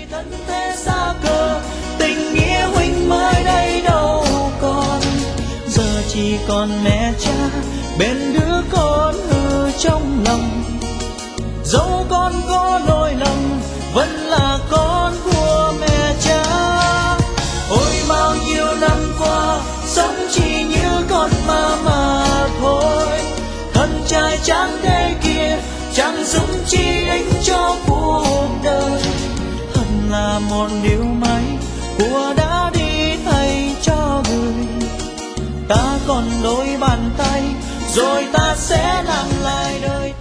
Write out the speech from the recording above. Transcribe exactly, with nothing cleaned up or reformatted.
thân thế xa cơ, tình nghĩa huynh mới đây đâu còn. Giờ chỉ còn mẹ cha bên đứa con hư trong lòng. Dẫu con có lỗi lầm vẫn là con của mẹ cha. Ôi bao nhiêu năm qua sống chỉ như con ma mà thôi. Thân trai tráng thế kia chẳng dùng chi ích cho cuộc đời. Hận là một điều may của đã đi thay cho người. Ta còn đôi bàn tay rồi ta sẽ làm lại đời.